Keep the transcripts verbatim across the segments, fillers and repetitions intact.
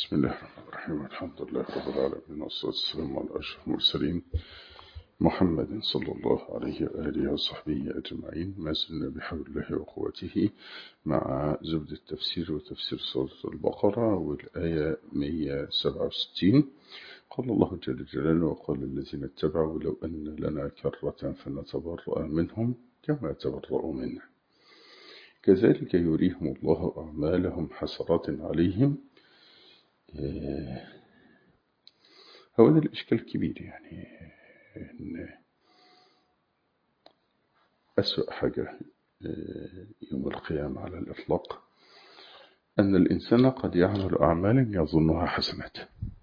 بسم الله الرحمن الرحيم. الحمد لله رب العالمين، والصلاة والسلام على أشرف المرسلين محمد صلى الله عليه وآله وصحبه أجمعين. ما زلنا بحول الله وقوته مع زبد التفسير وتفسير سورة البقرة والآية مئة وسبعة وستين. قال الله جل جلاله: وقال الذين اتبعوا لو أن لنا كرة فنتبرأ منهم كما تبرأوا منا كذلك يريهم الله أعمالهم حسرات عليهم. هو ده الإشكال الكبير، يعني إن أسوأ حاجة يوم القيامة على الإطلاق أن الإنسان قد يعمل أعمالا يظنها حسنات،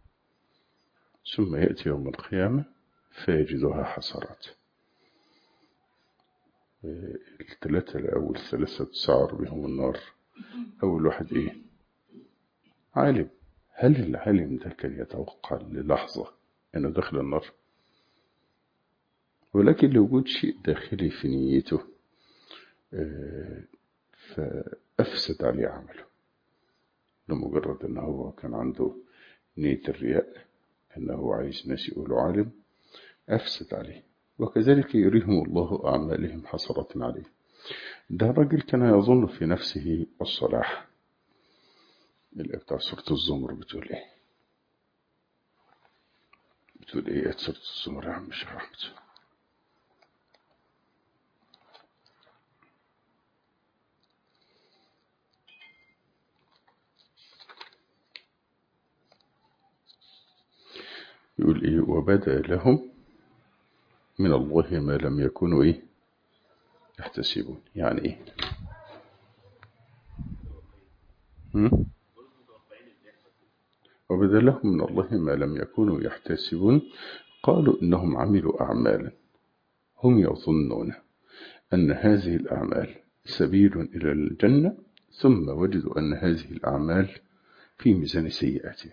ثم يأتي يوم القيامة فيجدها حسرات. الثلاثة الأول ثلاثة تسعر بهم النار. أول واحد إيه؟ عالم. هل العالم ده كان يتوقع للحظة أنه دخل النار؟ ولكن لوجود شيء داخلي في نيته فأفسد عليه عمله، لمجرد أنه هو كان عنده نية الرياء، أنه عايز ناس يقولوا عالم، أفسد عليه. وكذلك يريهم الله أعمالهم حسرة عليه. ده رجل كان يظن في نفسه الصلاح. الآية بتاع سورة الزمر بتقول إيه؟ بتقول إيه سورة الزمر يا عم الشيخ أحمد؟ يقول إيه؟ وبدأ لهم من الله ما لم يكونوا إيه يحتسبون. يعني إيه؟ هم؟ وبدأ لهم من الله ما لم يكونوا يحتسبون. قالوا إنهم عملوا أعمالا هم يظنون أن هذه الأعمال سبيل إلى الجنة، ثم وجدوا أن هذه الأعمال في ميزان سيئاتهم.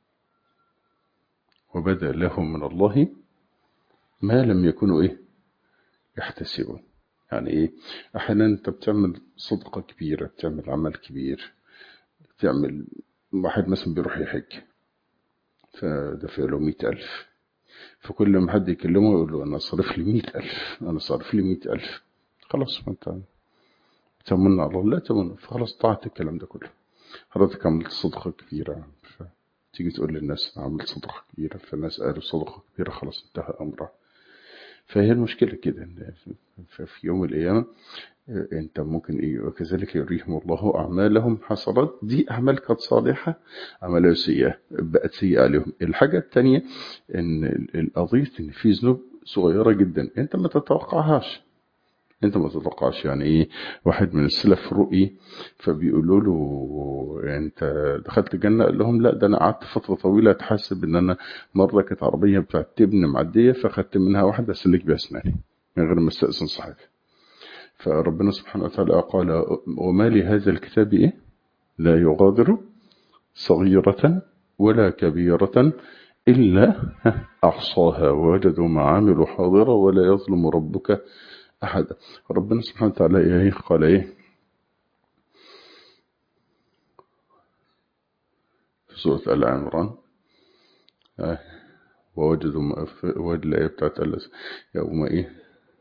وبدأ لهم من الله ما لم يكونوا إيه يحتسبون. يعني إيه؟ أحيانا أنت بتعمل صدقة كبيرة، بتعمل عمل كبير، بتعمل واحد مثلا بيروح يحج فدفع له مئة ألف، فكل ما حد يكلمه يقول له أنا صرف لي مئة ألف، أنا صرف لي مئة ألف. خلاص، ما أنت تمن على الله، لا تمن، فخلاص طاعت الكلام ده كله. حضرتك عملت صدقة كبيرة، تيجي تقول للناس أنا عملت صدقة كبيرة، فالناس قالوا صدقة كبيرة، خلاص انتهى أمره. فهي المشكلة كده، في يوم القيامة انت ممكن ايه؟ وكذلك يريهم الله أعمالهم حسرات. دي أعمال كانت صالحة، أعمال سيئة بقت سيئة عليهم. الحاجة التانية ان القضية ان في ذنوب صغيرة جدا انت ما تتوقعهاش. انت ما تتوقعش. يعني ايه؟ واحد من السلف رؤي فبيقولوا له انت دخلت الجنة؟ قال لهم لا، ده انا قعدت فترة طويلة اتحسب ان انا مرة كانت عربية بتاعت تبن معدية فاخدت منها واحدة اسلك بها اسناني من غير ما استأذن صاحبي. فربنا سبحانه وتعالى قال: وما لهذا الكتاب ايه لا يغادر صغيرة ولا كبيرة إلا أحصاها ووجدوا ما عملوا حاضرا ولا يظلم ربك أحدا. ربنا سبحانه وتعالى إيه قال؟ إيه في سورة آل عمران؟ آه ووجدوا ما وجد الآية بتاعت يوم إيه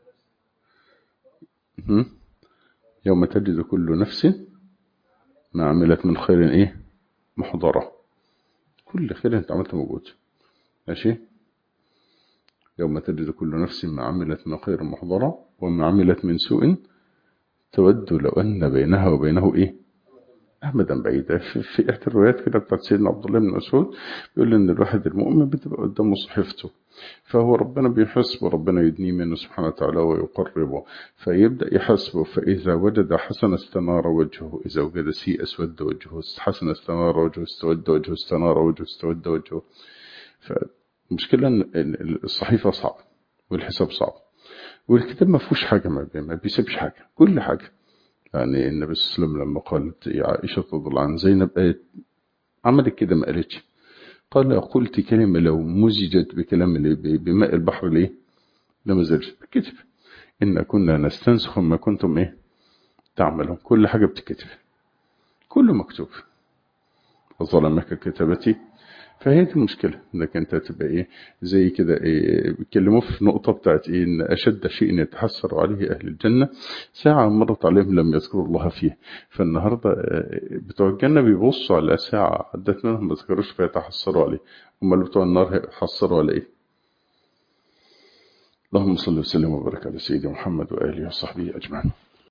يوم تجد كل نفس ما عملت من خير إيه محضرة. كل خير أنت عملته موجود، ماشي. يوم تجد كل نفس ما عملت من خير محضرة وما عملت من سوء تود لو أن بينها وبينه إيه أحمدا بعيدا. في إحدى الروايات كده بتاعت سيدنا عبد الله بن مسعود بيقول إن الواحد المؤمن بتبقى قدامه صحيفته، فهو ربنا بيحسبه، ربنا يدنيه منه سبحانه وتعالى ويقربه، فيبدأ يحسبه. فإذا وجد حسن استنار وجهه، إذا وجد سيء اسود وجهه، حسن استنار وجهه، استود وجهه، استنار وجهه، استود وجهه. فمشكلة إن الصحيفة صعب والحساب صعب والكتاب ما فيهوش حاجة، ما بيسيبش حاجة، كل حاجة. يعني النبي صلى الله عليه وسلم لما قالت يا عائشة رضي الله عنها زينب قالت عملت كده ما قالتش، قال قلت كلمة لو مزجت بكلام بماء البحر ليه لما زلت كتب إن كنا نستنسخ ما كنتم إيه تعملون. كل حاجة بتكتب، كله مكتوب. ظلمك كتابتي. فهي دي المشكلة، انك انت تبقى ايه زي كده، إيه بيتكلموا في نقطة بتاعت ايه ان اشد شيء يتحسر عليه اهل الجنة ساعة مرت عليهم لم يذكروا الله فيها. فالنهاردة آه، بتوع الجنة بيبصوا على ساعة عدت منهم ما ذكروش فيتحسروا عليه، هم اللي بتوع النار هيحسروا على ايه؟ اللهم صل وسلم وبارك على سيدنا محمد وآله وصحبه أجمعين.